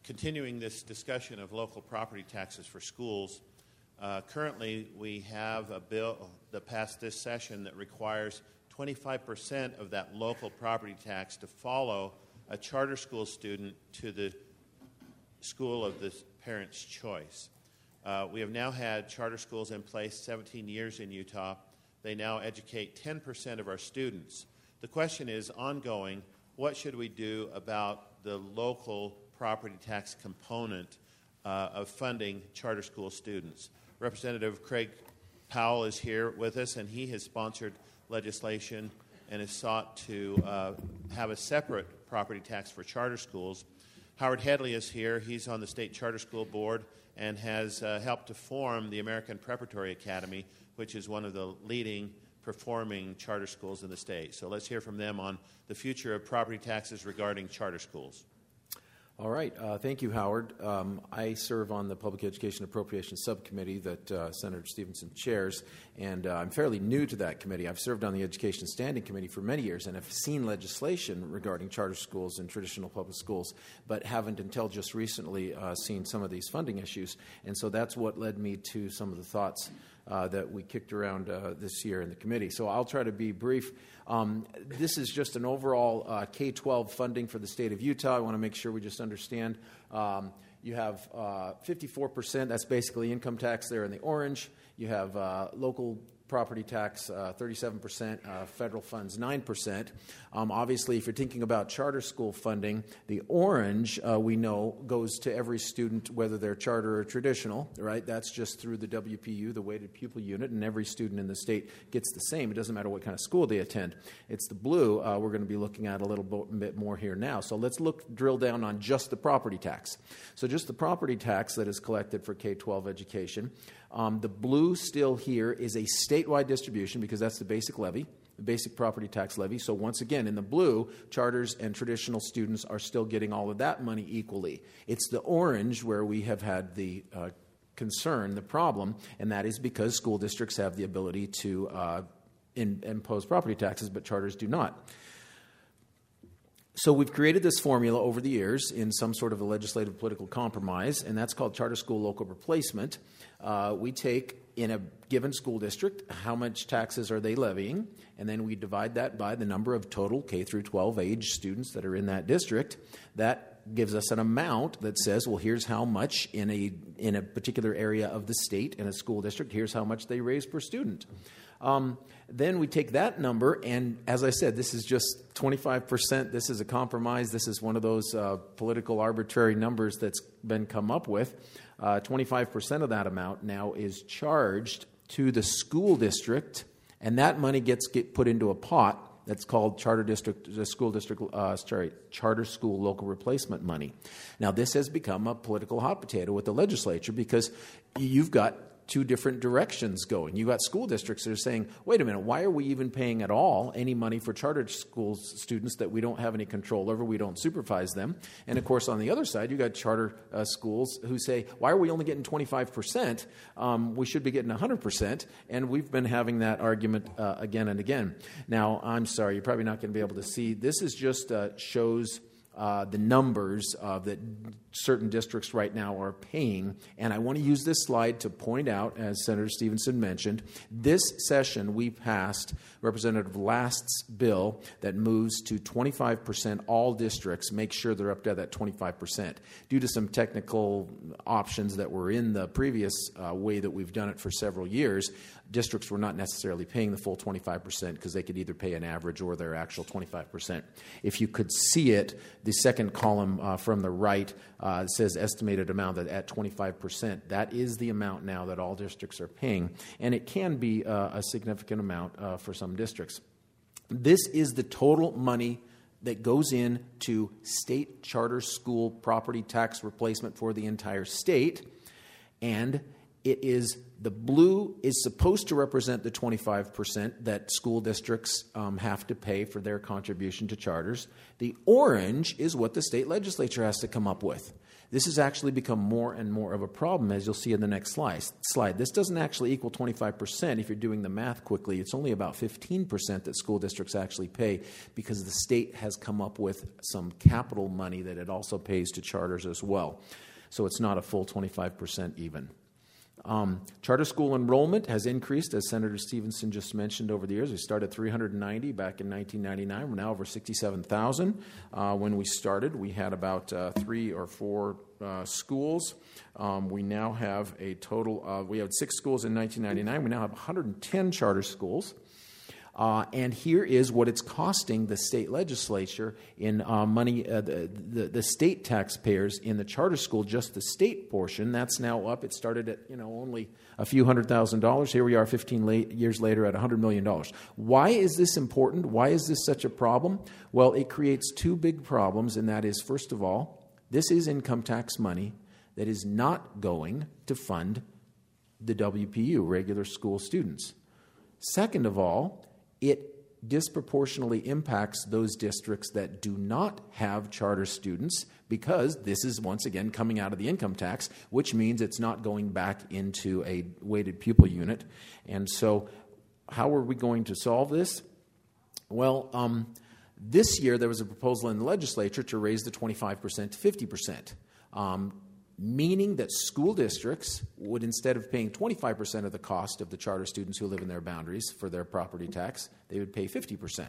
continuing this discussion of local property taxes for schools, currently we have a bill that passed this session that requires 25% of that local property tax to follow a charter school student to the school of the parent's choice. We have now had charter schools in place 17 years in Utah. They now educate 10% of our students. The question is ongoing, what should we do about the local property tax component of funding charter school students? Representative Craig Powell is here with us, and he has sponsored legislation and has sought to have a separate property tax for charter schools. Howard Headley is here. He's on the State Charter School Board and has helped to form the American Preparatory Academy, which is one of the leading performing charter schools in the state. So let's hear from them on the future of property taxes regarding charter schools. All right. Thank you, Howard. I serve on the Public Education Appropriations Subcommittee that Senator Stevenson chairs, and I'm fairly new to that committee. I've served on the Education Standing Committee for many years and have seen legislation regarding charter schools and traditional public schools, but haven't until just recently seen some of these funding issues. And so that's what led me to some of the thoughts that we kicked around this year in the committee. So I'll try to be brief. This is just an overall K-12 funding for the state of Utah. I want to make sure we just understand. You have 54%, that's basically income tax there in the orange. You have local property tax, 37%, federal funds, 9%. Obviously, if you're thinking about charter school funding, the orange, we know, goes to every student, whether they're charter or traditional, right? That's just through the WPU, the weighted pupil unit, and every student in the state gets the same. It doesn't matter what kind of school they attend. It's the blue we're going to be looking at a little bit more here now. So let's drill down on just the property tax. So just the property tax that is collected for K-12 education. The blue still here is a statewide distribution because that's the basic levy, the basic property tax levy. So once again, in the blue, charters and traditional students are still getting all of that money equally. It's the orange where we have had the concern, the problem, and that is because school districts have the ability to impose property taxes, but charters do not. So we've created this formula over the years in some sort of a legislative political compromise, and that's called charter school local replacement. We take, in a given school district, how much taxes are they levying, and then we divide that by the number of total K through 12 age students that are in that district. That gives us an amount that says, well, here's how much in a particular area of the state in a school district, here's how much they raise per student. Then we take that number, and as I said, this is just 25%. This is a compromise. This is one of those political arbitrary numbers that's been come up with. 25% of that amount now is charged to the school district, and that money gets put into a pot that's called charter school local replacement money. Now, this has become a political hot potato with the legislature because you've got two different directions going. You've got school districts that are saying, wait a minute, why are we even paying at all any money for charter school students that we don't have any control over, we don't supervise them? And of course, on the other side, you've got charter schools who say, why are we only getting 25%? We should be getting 100%. And we've been having that argument again and again. Now, I'm sorry, you're probably not going to be able to see. This is just shows the numbers that certain districts right now are paying. And I want to use this slide to point out, as Senator Stevenson mentioned, this session we passed Representative Last's bill that moves to 25% all districts, make sure they're up to that 25%. Due to some technical options that were in the previous way that we've done it for several years, districts were not necessarily paying the full 25% because they could either pay an average or their actual 25%. If you could see it, the second column from the right says estimated amount at 25%. That is the amount now that all districts are paying, and it can be a significant amount for some districts. This is the total money that goes in to state charter school property tax replacement for the entire state, and the blue is supposed to represent the 25% that school districts have to pay for their contribution to charters. The orange is what the state legislature has to come up with. This has actually become more and more of a problem, as you'll see in the next slide. This doesn't actually equal 25% if you're doing the math quickly. It's only about 15% that school districts actually pay because the state has come up with some capital money that it also pays to charters as well. So it's not a full 25% even. Charter school enrollment has increased, as Senator Stevenson just mentioned, over the years. We started 390 back in 1999. We're now over 67,000. When we started, we had about 3 or 4 schools. We now have a total of, we had 6 schools in 1999. We now have 110 charter schools. And here is what it's costing the state legislature in money, the state taxpayers in the charter school, just the state portion. That's now up. It started at only a few $100,000. Here we are 15 years later at $100 million. Why is this important? Why is this such a problem? Well, it creates 2 big problems, and that is, first of all, this is income tax money that is not going to fund the WPU, regular school students. Second of all, it disproportionately impacts those districts that do not have charter students because this is, once again, coming out of the income tax, which means it's not going back into a weighted pupil unit. And so how are we going to solve this? Well, this year there was a proposal in the legislature to raise the 25% to 50%. Meaning that school districts would, instead of paying 25% of the cost of the charter students who live in their boundaries for their property tax, they would pay 50%.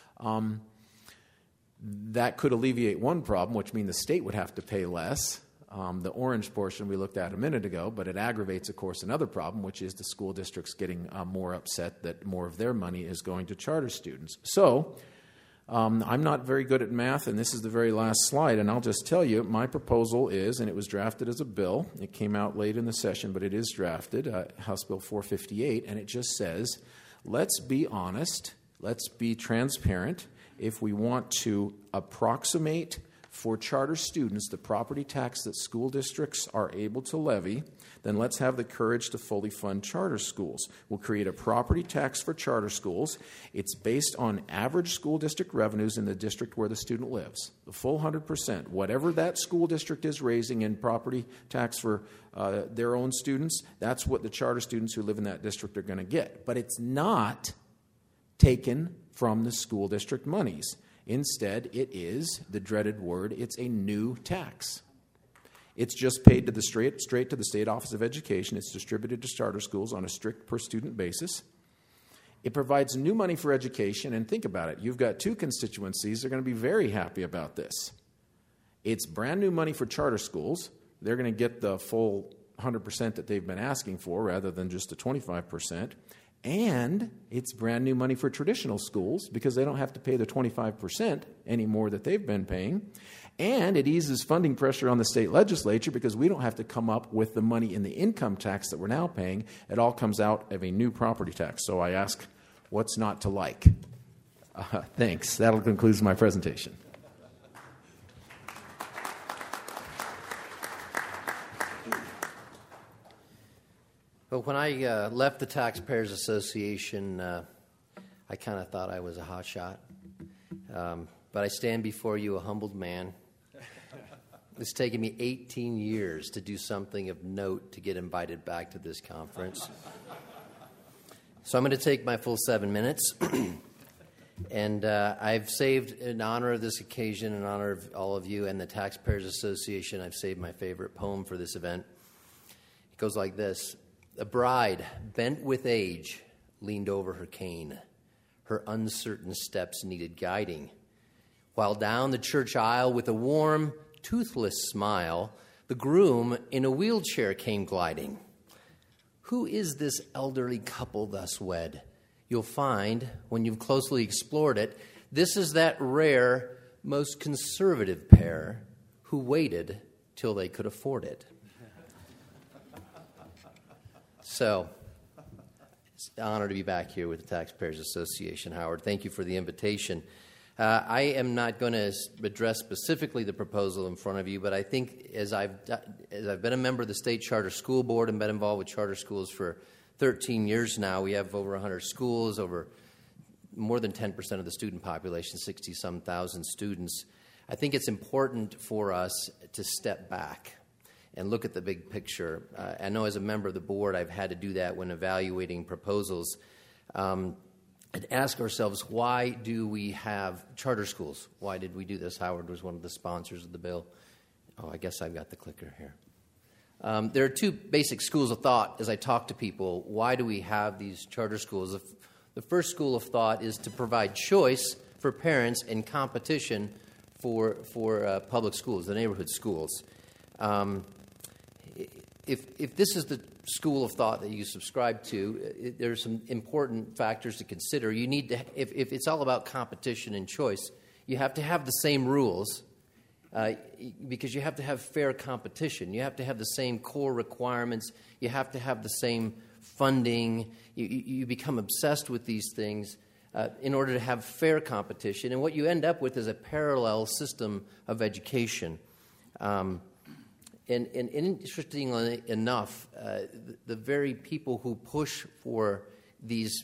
That could alleviate one problem, which means the state would have to pay less. The orange portion we looked at a minute ago, but it aggravates, of course, another problem, which is the school districts getting more upset that more of their money is going to charter students. So, I'm not very good at math, and this is the very last slide, and I'll just tell you, my proposal is, and it was drafted as a bill, it came out late in the session, but it is drafted, House Bill 458, and it just says, let's be honest, let's be transparent. If we want to approximate for charter students the property tax that school districts are able to levy, then let's have the courage to fully fund charter schools. We'll create a property tax for charter schools. It's based on average school district revenues in the district where the student lives. The full 100%. Whatever that school district is raising in property tax for their own students, that's what the charter students who live in that district are going to get. But it's not taken from the school district monies. Instead, it is the dreaded word, it's a new tax. It's just paid to the straight to the State Office of Education. It's distributed to charter schools on a strict per-student basis. It provides new money for education, and think about it. You've got 2 constituencies that are going to be very happy about this. It's brand new money for charter schools. They're going to get the full 100% that they've been asking for rather than just the 25%. And it's brand new money for traditional schools because they don't have to pay the 25% anymore that they've been paying. And it eases funding pressure on the state legislature because we don't have to come up with the money in the income tax that we're now paying. It all comes out of a new property tax. So I ask, what's not to like? Thanks. That'll conclude my presentation. But when I left the Taxpayers Association, I kind of thought I was a hotshot. But I stand before you a humbled man. It's taken me 18 years to do something of note to get invited back to this conference. So I'm going to take my full 7 minutes. And I've saved, in honor of this occasion, in honor of all of you and the Taxpayers Association, I've saved my favorite poem for this event. It goes like this. A bride, bent with age, leaned over her cane. Her uncertain steps needed guiding. While down the church aisle with a warm, toothless smile, the groom in a wheelchair came gliding. Who is this elderly couple thus wed? You'll find, when you've closely explored it, this is that rare, most conservative pair who waited till they could afford it. So, it's an honor to be back here with the Taxpayers Association, Howard. Thank you for the invitation. I am not going to address specifically the proposal in front of you, but I think as I've been a member of the State Charter School Board and been involved with charter schools for 13 years now, we have over 100 schools, over more than 10% of the student population, 60-some thousand students. I think it's important for us to step back and look at the big picture. I know as a member of the board, I've had to do that when evaluating proposals. And ask ourselves, why do we have charter schools? Why did we do this? Howard was one of the sponsors of the bill. Oh, I guess I've got the clicker here. There are two basic schools of thought as I talk to people. Why do we have these charter schools? The first school of thought is to provide choice for parents and competition for public schools, the neighborhood schools. If this is the school of thought that you subscribe to, there's some important factors to consider. You need to, if it's all about competition and choice, you have to have the same rules because you have to have fair competition. You have to have the same core requirements. You have to have the same funding. You become obsessed with these things in order to have fair competition. And what you end up with is a parallel system of education. And interestingly enough, the very people who push for these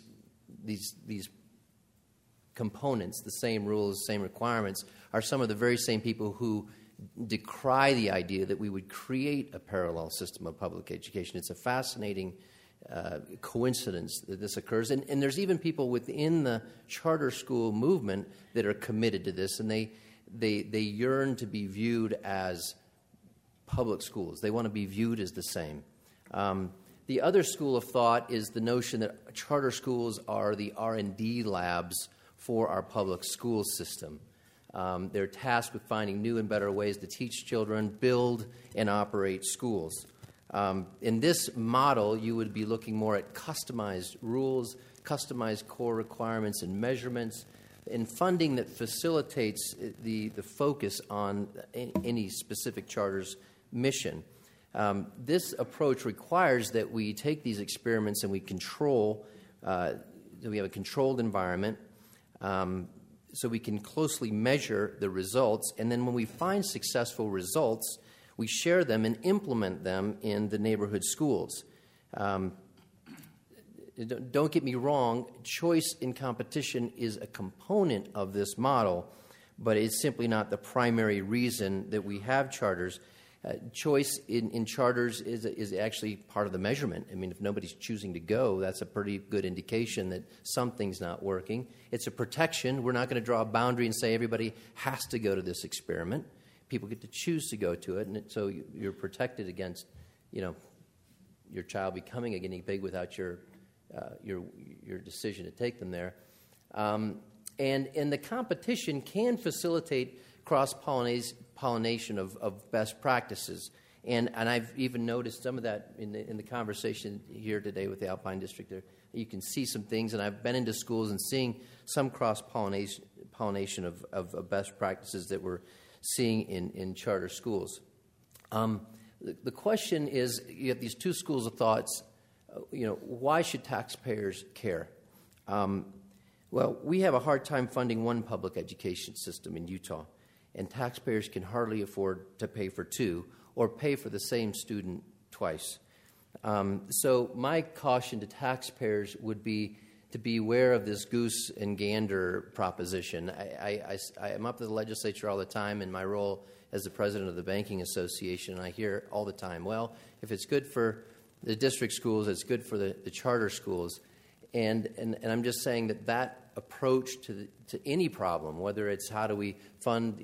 components, the same rules, same requirements, are some of the very same people who decry the idea that we would create a parallel system of public education. It's a fascinating coincidence that this occurs. And there's even people within the charter school movement that are committed to this, and they yearn to be viewed as public schools. They want to be viewed as the same. The other school of thought is the notion that charter schools are the R&D labs for our public school system. They're tasked with finding new and better ways to teach children, build, and operate schools. In this model, you would be looking more at customized rules, customized core requirements and measurements, and funding that facilitates the focus on any specific charter's mission. This approach requires that we take these experiments and we control, that we have a controlled environment so we can closely measure the results, and then when we find successful results, we share them and implement them in the neighborhood schools. Don't get me wrong, choice in competition is a component of this model, but it's simply not the primary reason that we have charters. Choice in charters is actually part of the measurement. I mean, if nobody's choosing to go, that's a pretty good indication that something's not working. It's a protection. We're not going to draw a boundary and say everybody has to go to this experiment. People get to choose to go to it, and so you're protected against, your child becoming a guinea pig without your decision to take them there. And the competition can facilitate cross-pollination of best practices. And I've even noticed some of that in the conversation here today with the Alpine District. There, you can see some things, and I've been into schools and seeing some cross-pollination of best practices that we're seeing in charter schools. The question is, you have these two schools of thoughts. Why should taxpayers care? Well, we have a hard time funding one public education system in Utah, and taxpayers can hardly afford to pay for two or pay for the same student twice. So my caution to taxpayers would be to be aware of this goose and gander proposition. I am up to the legislature all the time in my role as the president of the Banking Association, and I hear all the time, well, if it's good for the district schools, it's good for the charter schools. And I'm just saying that approach to any problem, whether it's how do we fund,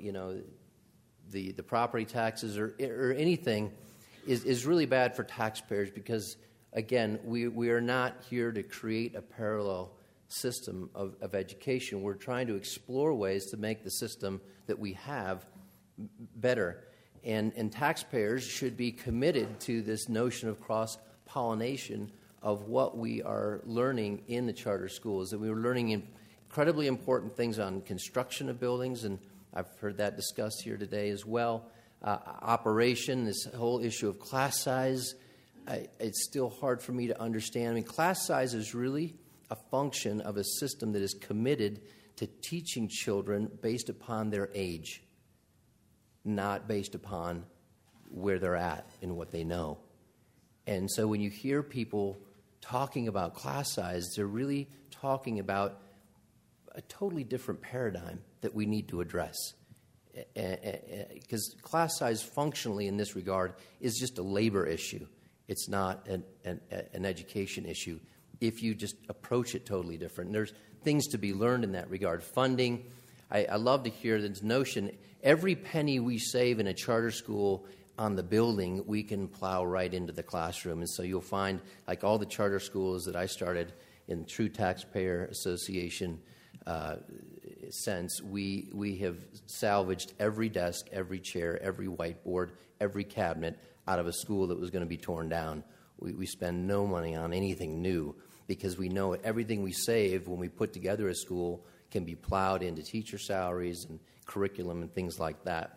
the property taxes or anything, is really bad for taxpayers because, again, we are not here to create a parallel system of education. We're trying to explore ways to make the system that we have better. And taxpayers should be committed to this notion of cross-pollination of what we are learning in the charter schools. And we were learning incredibly important things on construction of buildings, and I've heard that discussed here today as well. Operation, this whole issue of class size, it's still hard for me to understand. I mean, class size is really a function of a system that is committed to teaching children based upon their age, not based upon where they're at and what they know. And so when you hear people talking about class size, they're really talking about a totally different paradigm that we need to address. Because class size functionally in this regard is just a labor issue. It's not an education issue if you just approach it totally different. And there's things to be learned in that regard. Funding, I love to hear this notion, every penny we save in a charter school on the building, we can plow right into the classroom. And so you'll find, like all the charter schools that I started in true taxpayer association sense, we have salvaged every desk, every chair, every whiteboard, every cabinet out of a school that was going to be torn down. We spend no money on anything new because we know everything we save when we put together a school can be plowed into teacher salaries and curriculum and things like that.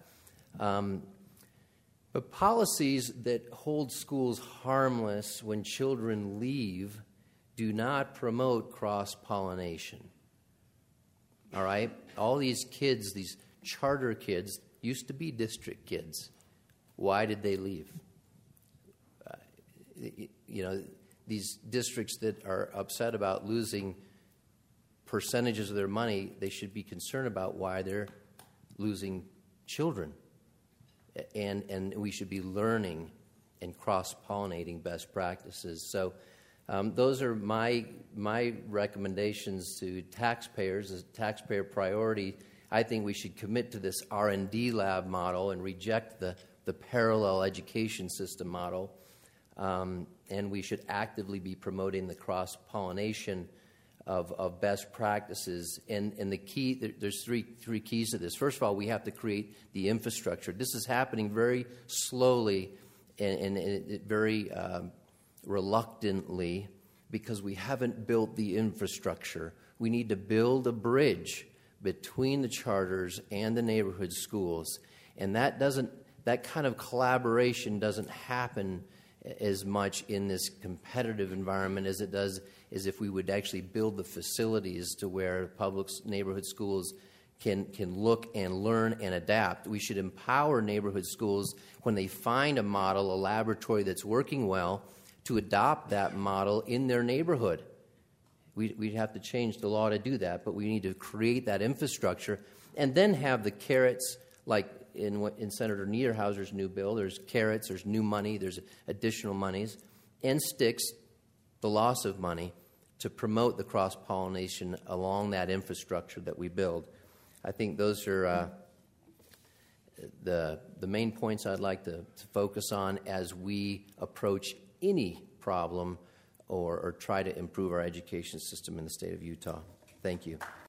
But policies that hold schools harmless when children leave do not promote cross-pollination. All right? All these kids, these charter kids, used to be district kids. Why did they leave? These districts that are upset about losing percentages of their money, they should be concerned about why they're losing children. And we should be learning and cross-pollinating best practices. So those are my recommendations to taxpayers as a taxpayer priority. I think we should commit to this R&D lab model and reject the parallel education system model. And we should actively be promoting the cross-pollination of best practices. And the key, there's three keys to this. First of all, we have to create the infrastructure. This is happening very slowly and very reluctantly because we haven't built the infrastructure. We need to build a bridge between the charters and the neighborhood schools. And that kind of collaboration doesn't happen as much in this competitive environment as it does as if we would actually build the facilities to where public neighborhood schools can look and learn and adapt. We should empower neighborhood schools when they find a model, a laboratory that's working well, to adopt that model in their neighborhood. We'd have to change the law to do that, but we need to create that infrastructure and then have the carrots, like in Senator Niederhauser's new bill. There's carrots, there's new money, there's additional monies, and sticks, the loss of money, to promote the cross-pollination along that infrastructure that we build. I think those are the main points I'd like to focus on as we approach any problem or try to improve our education system in the state of Utah. Thank you.